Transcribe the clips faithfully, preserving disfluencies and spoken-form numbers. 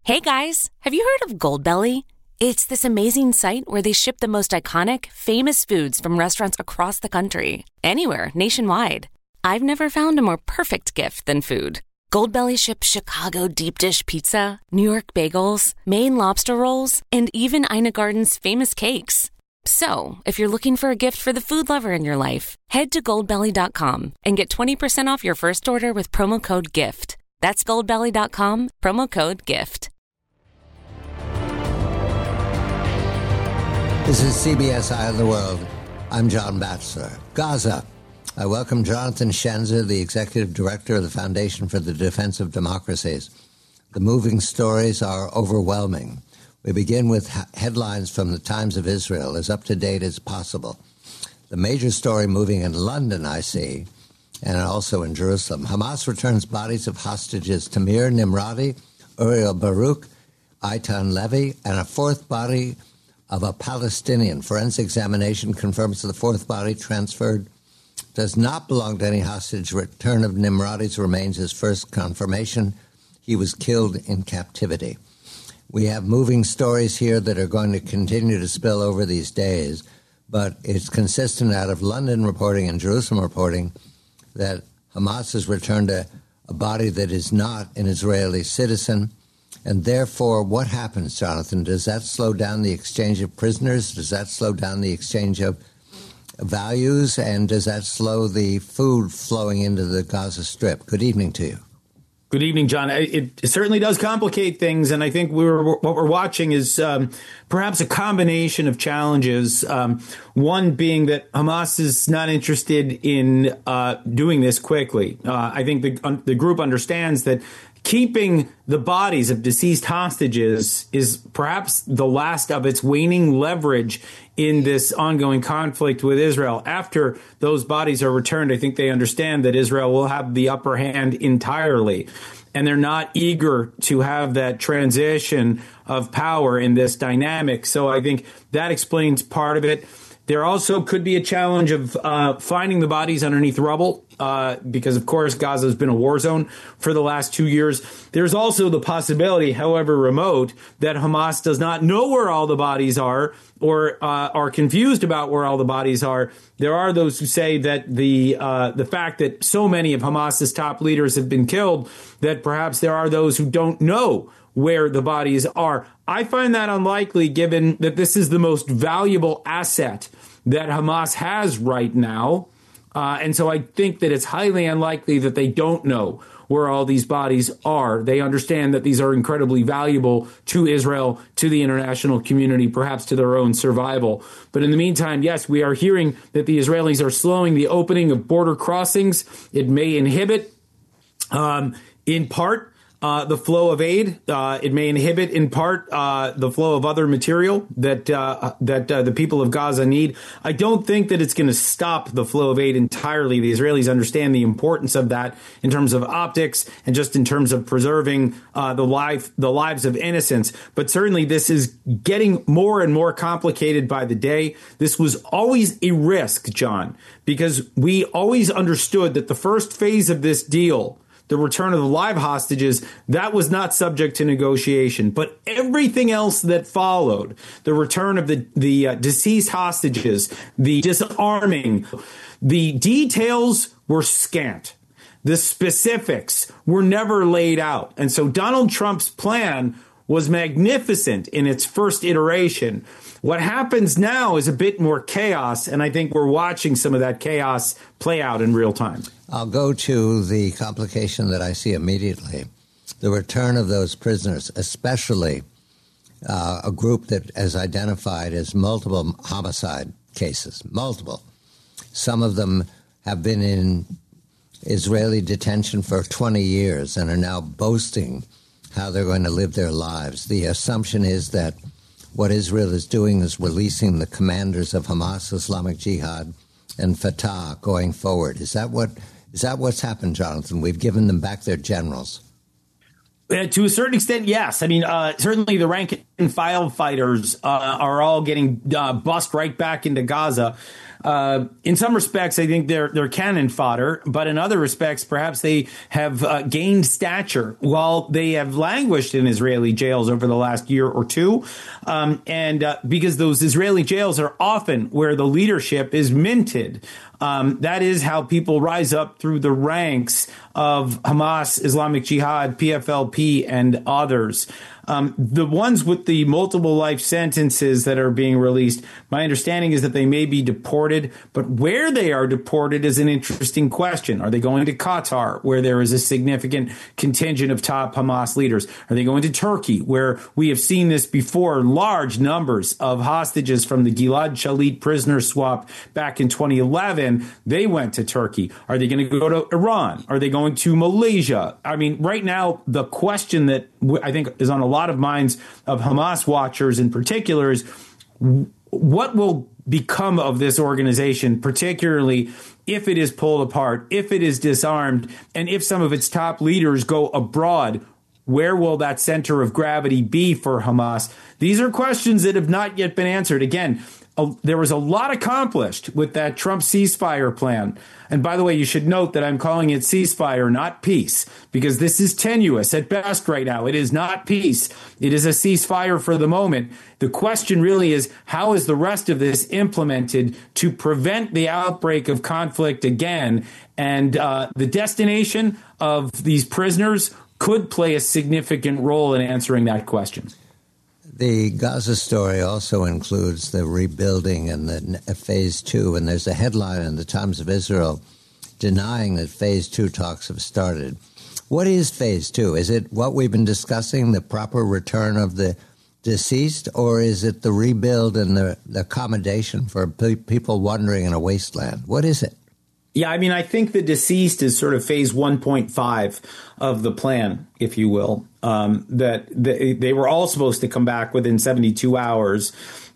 Hey guys, have you heard of Goldbelly? It's this amazing site where they ship the most iconic, famous foods from restaurants across the country, anywhere, nationwide. I've never found a more perfect gift than food. Goldbelly ships Chicago deep dish pizza, New York bagels, Maine lobster rolls, and even Ina Garden's famous cakes. So, if you're looking for a gift for the food lover in your life, head to goldbelly dot com and get twenty percent off your first order with promo code GIFT. That's goldbelly dot com, promo code GIFT. This is C B S Eye on the World. I'm John Batchelor. Gaza. I welcome Jonathan Schenzer, the Executive Director of the Foundation for the Defense of Democracies. The moving stories are overwhelming. We begin with ha- headlines from the Times of Israel, as up-to-date as possible. The major story moving in London, I see, and also in Jerusalem. Hamas returns bodies of hostages Tamir Nimrati, Uriel Baruch, Eitan Levy, and a fourth body of a Palestinian. Forensic examination confirms the fourth body transferred does not belong to any hostage. Return of Nimrati's remains his first confirmation. He was killed in captivity. We have moving stories here that are going to continue to spill over these days, but it's consistent out of London reporting and Jerusalem reporting that Hamas has returned a, a body that is not an Israeli citizen. And therefore, what happens, Jonathan? Does that slow down the exchange of prisoners? Does that slow down the exchange of values? And does that slow the food flowing into the Gaza Strip? Good evening to you. Good evening, John. It, it certainly does complicate things, and I think we were, what we're watching is um, perhaps a combination of challenges. Um, one being that Hamas is not interested in uh, doing this quickly. Uh, I think the, um, the group understands that keeping the bodies of deceased hostages is perhaps the last of its waning leverage in this ongoing conflict with Israel. After those bodies are returned, I think they understand that Israel will have the upper hand entirely. And they're not eager to have that transition of power in this dynamic. So I think that explains part of it. There also could be a challenge of uh, finding the bodies underneath rubble, uh, because, of course, Gaza has been a war zone for the last two years. There's also the possibility, however remote, that Hamas does not know where all the bodies are or uh, are confused about where all the bodies are. There are those who say that the uh, the fact that so many of Hamas's top leaders have been killed, that perhaps there are those who don't know where the bodies are. I find that unlikely, given that this is the most valuable asset that Hamas has right now. Uh, and so I think that it's highly unlikely that they don't know where all these bodies are. They understand that these are incredibly valuable to Israel, to the international community, perhaps to their own survival. But in the meantime, yes, we are hearing that the Israelis are slowing the opening of border crossings. It may inhibit, um, in part, Uh, the flow of aid. Uh, it may inhibit, in part, uh, the flow of other material that uh, that uh, the people of Gaza need. I don't think that it's going to stop the flow of aid entirely. The Israelis understand the importance of that in terms of optics and just in terms of preserving uh, the life, the lives of innocents. But certainly, this is getting more and more complicated by the day. This was always a risk, John, because we always understood that the first phase of this deal, the return of the live hostages, that was not subject to negotiation. But everything else that followed, the return of the, the uh, deceased hostages, the disarming, the details were scant. The specifics were never laid out. And so Donald Trump's plan was magnificent in its first iteration. What happens now is a bit more chaos, and I think we're watching some of that chaos play out in real time. I'll go to the complication that I see immediately. The return of those prisoners, especially uh, a group that is identified as multiple homicide cases, multiple. Some of them have been in Israeli detention for twenty years and are now boasting how they're going to live their lives. The assumption is that what Israel is doing is releasing the commanders of Hamas, Islamic Jihad, and Fatah going forward. Is that what is that what's happened, Jonathan? We've given them back their generals. Uh, to a certain extent, yes. I mean, uh, certainly the rank and file fighters uh, are all getting uh, bussed right back into Gaza. uh, in some respects, I think they're they're cannon fodder, but in other respects, perhaps they have uh, gained stature while they have languished in Israeli jails over the last year or two. Um, and uh, because those Israeli jails are often where the leadership is minted. Um, that is how people rise up through the ranks of Hamas, Islamic Jihad, P F L P, and others. Um, the ones with the multiple life sentences that are being released, my understanding is that they may be deported, but where they are deported is an interesting question. Are they going to Qatar, where there is a significant contingent of top Hamas leaders? Are they going to Turkey, where we have seen this before, large numbers of hostages from the Gilad Shalit prisoner swap back in twenty eleven, they went to Turkey. Are they going to go to Iran? Are they going to Malaysia? I mean, right now, the question that I think is on a lot of minds of Hamas watchers in particular is what will become of this organization, particularly if it is pulled apart, if it is disarmed, and if some of its top leaders go abroad. Where will that center of gravity be for Hamas? These are questions that have not yet been answered. Again, a, there was a lot accomplished with that Trump ceasefire plan. And by the way, you should note that I'm calling it ceasefire, not peace, because this is tenuous at best right now. It is not peace. It is a ceasefire for the moment. The question really is, how is the rest of this implemented to prevent the outbreak of conflict again? And uh, the destination of these prisoners could play a significant role in answering that question. The Gaza story also includes the rebuilding and the phase two, and there's a headline in the Times of Israel denying that phase two talks have started. What is phase two? Is it what we've been discussing, the proper return of the deceased, or is it the rebuild and the, the accommodation for pe- people wandering in a wasteland? What is it? Yeah, I mean, I think the deceased is sort of phase one point five of the plan, if you will, um, that they, they were all supposed to come back within seventy-two hours.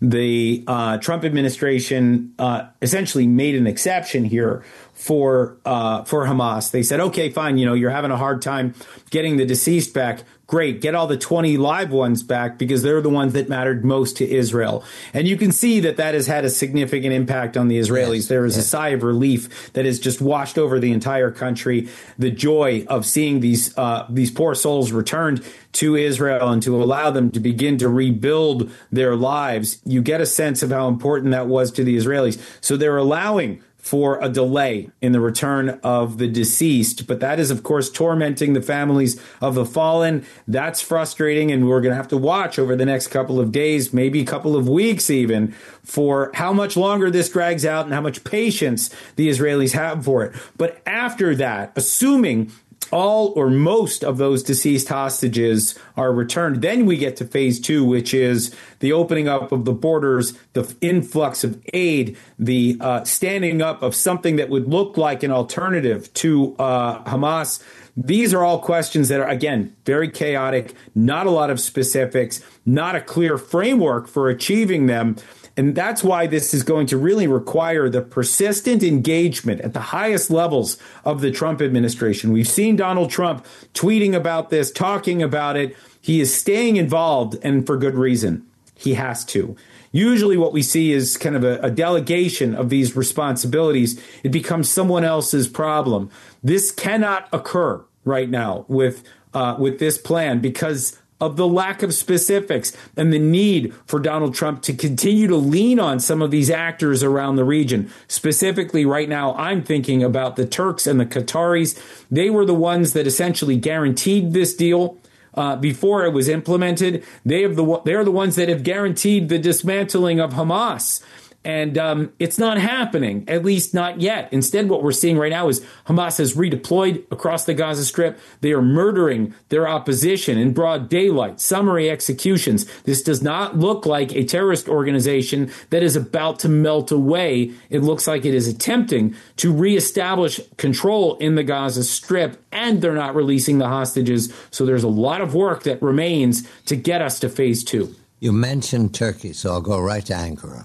The uh, Trump administration uh, essentially made an exception here for uh, for Hamas. They said, OK, fine, you know, you're having a hard time getting the deceased back. Great, get all the twenty live ones back because they're the ones that mattered most to Israel. And you can see that that has had a significant impact on the Israelis. Yes, there is yes. a sigh of relief that has just washed over the entire country. The joy of seeing these uh, these poor souls returned to Israel and to allow them to begin to rebuild their lives. You get a sense of how important that was to the Israelis. So they're allowing for a delay in the return of the deceased. But that is, of course, tormenting the families of the fallen. That's frustrating. And we're going to have to watch over the next couple of days, maybe a couple of weeks even, for how much longer this drags out and how much patience the Israelis have for it. But after that, assuming all or most of those deceased hostages are returned, then we get to phase two, which is the opening up of the borders, the influx of aid, the uh, standing up of something that would look like an alternative to uh, Hamas. These are all questions that are, again, very chaotic, not a lot of specifics, not a clear framework for achieving them. And that's why this is going to really require the persistent engagement at the highest levels of the Trump administration. We've seen Donald Trump tweeting about this, talking about it. He is staying involved, and for good reason. He has to. Usually what we see is kind of a, a delegation of these responsibilities. It becomes someone else's problem. This cannot occur right now with uh, with this plan because of the lack of specifics and the need for Donald Trump to continue to lean on some of these actors around the region. Specifically, right now, I'm thinking about the Turks and the Qataris. They were the ones that essentially guaranteed this deal uh, before it was implemented. They have the they're the ones that have guaranteed the dismantling of Hamas. And um, it's not happening, at least not yet. Instead, what we're seeing right now is Hamas has redeployed across the Gaza Strip. They are murdering their opposition in broad daylight, summary executions. This does not look like a terrorist organization that is about to melt away. It looks like it is attempting to reestablish control in the Gaza Strip, and they're not releasing the hostages. So there's a lot of work that remains to get us to phase two. You mentioned Turkey, so I'll go right to Ankara.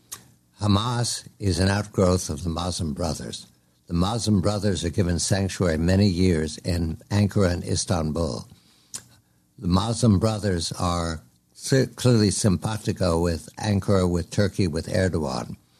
Hamas is an outgrowth of the Muslim Brothers. The Muslim Brothers are given sanctuary many years in Ankara and Istanbul. The Muslim Brothers are clearly simpatico with Ankara, with Turkey, with Erdogan.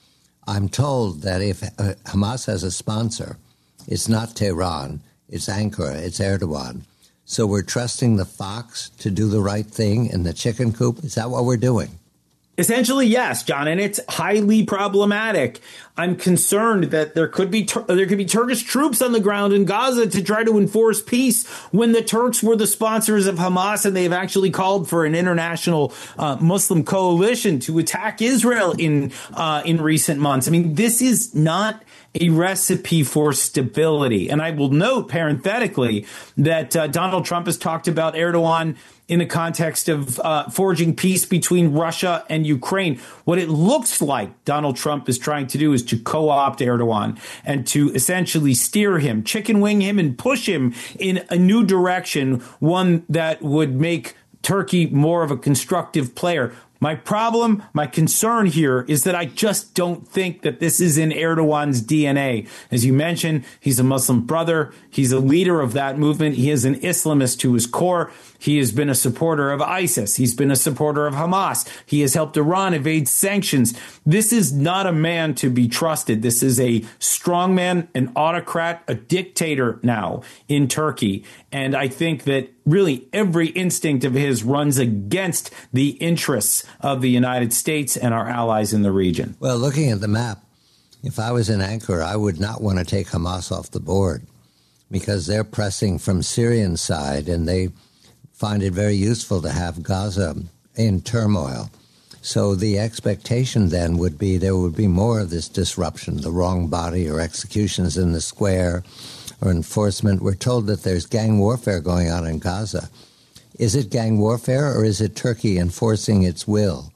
I'm told that if uh, Hamas has a sponsor, it's not Tehran, it's Ankara, it's Erdogan. So we're trusting the fox to do the right thing in the chicken coop? Is that what we're doing? Essentially, yes, John, and it's highly problematic. I'm concerned that there could be tur- there could be Turkish troops on the ground in Gaza to try to enforce peace when the Turks were the sponsors of Hamas, and they've actually called for an international uh, Muslim coalition to attack Israel in uh, in recent months. I mean, this is not a recipe for stability. And I will note parenthetically that uh, Donald Trump has talked about Erdogan in the context of uh, forging peace between Russia and Ukraine. What it looks like Donald Trump is trying to do is to co-opt Erdogan and to essentially steer him, chicken wing him, and push him in a new direction, one that would make Turkey more of a constructive player. My problem, my concern here is that I just don't think that this is in Erdogan's D N A. As you mentioned, he's a Muslim brother. He's a leader of that movement. He is an Islamist to his core. He has been a supporter of ISIS. He's been a supporter of Hamas. He has helped Iran evade sanctions. This is not a man to be trusted. This is a strongman, an autocrat, a dictator now in Turkey. And I think that really every instinct of his runs against the interests of the United States and our allies in the region. Well, looking at the map, if I was in Ankara, I would not want to take Hamas off the board because they're pressing from Syrian side and they find it very useful to have Gaza in turmoil. So the expectation then would be there would be more of this disruption, the wrong body or executions in the square or enforcement. We're told that there's gang warfare going on in Gaza. Is it gang warfare or is it Turkey enforcing its will?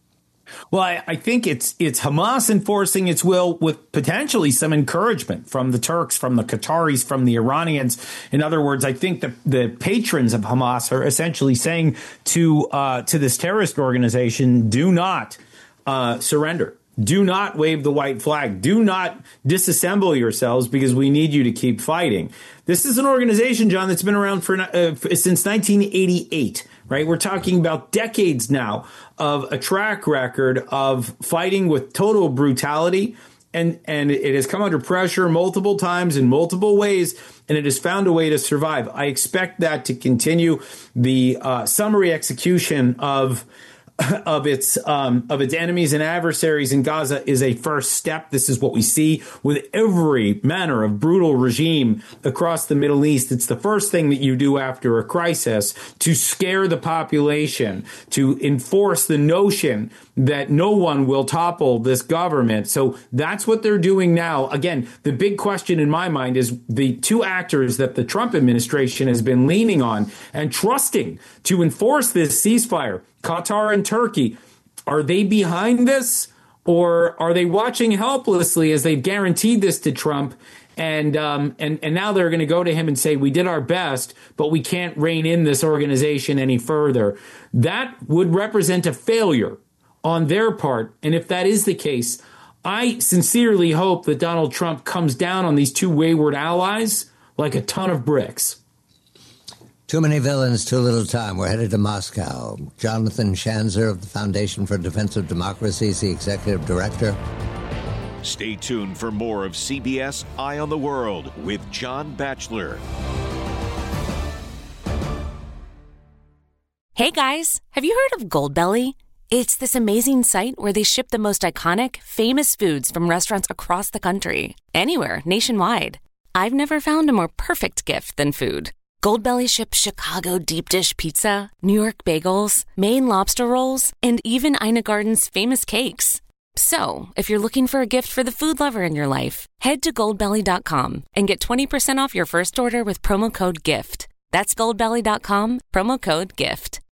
Well, I, I think it's it's Hamas enforcing its will with potentially some encouragement from the Turks, from the Qataris, from the Iranians. In other words, I think the, the patrons of Hamas are essentially saying to uh, to this terrorist organization, do not uh, surrender. Do not wave the white flag. Do not disassemble yourselves because we need you to keep fighting. This is an organization, John, that's been around for uh, since nineteen eighty-eight, right? We're talking about decades now of a track record of fighting with total brutality. And, and it has come under pressure multiple times in multiple ways, and it has found a way to survive. I expect that to continue. The uh, summary execution of of its um, of its enemies and adversaries in Gaza is a first step. This is what we see with every manner of brutal regime across the Middle East. It's the first thing that you do after a crisis to scare the population, to enforce the notion that no one will topple this government. So that's what they're doing now. Again, the big question in my mind is the two actors that the Trump administration has been leaning on and trusting to enforce this ceasefire, Qatar and Turkey. Are they behind this, or are they watching helplessly as they've guaranteed this to Trump? And um, and and now they're going to go to him and say, we did our best, but we can't rein in this organization any further. That would represent a failure on their part. And if that is the case, I sincerely hope that Donald Trump comes down on these two wayward allies like a ton of bricks. Too many villains, too little time. We're headed to Moscow. Jonathan Schanzer of the Foundation for Defense of Democracy is the executive director. Stay tuned for more of C B S Eye on the World with John Batchelor. Hey guys, have you heard of Goldbelly? It's this amazing site where they ship the most iconic, famous foods from restaurants across the country, anywhere, nationwide. I've never found a more perfect gift than food. Goldbelly ships Chicago deep dish pizza, New York bagels, Maine lobster rolls, and even Ina Garden's famous cakes. So, if you're looking for a gift for the food lover in your life, head to goldbelly dot com and get twenty percent off your first order with promo code GIFT. That's goldbelly dot com, promo code GIFT.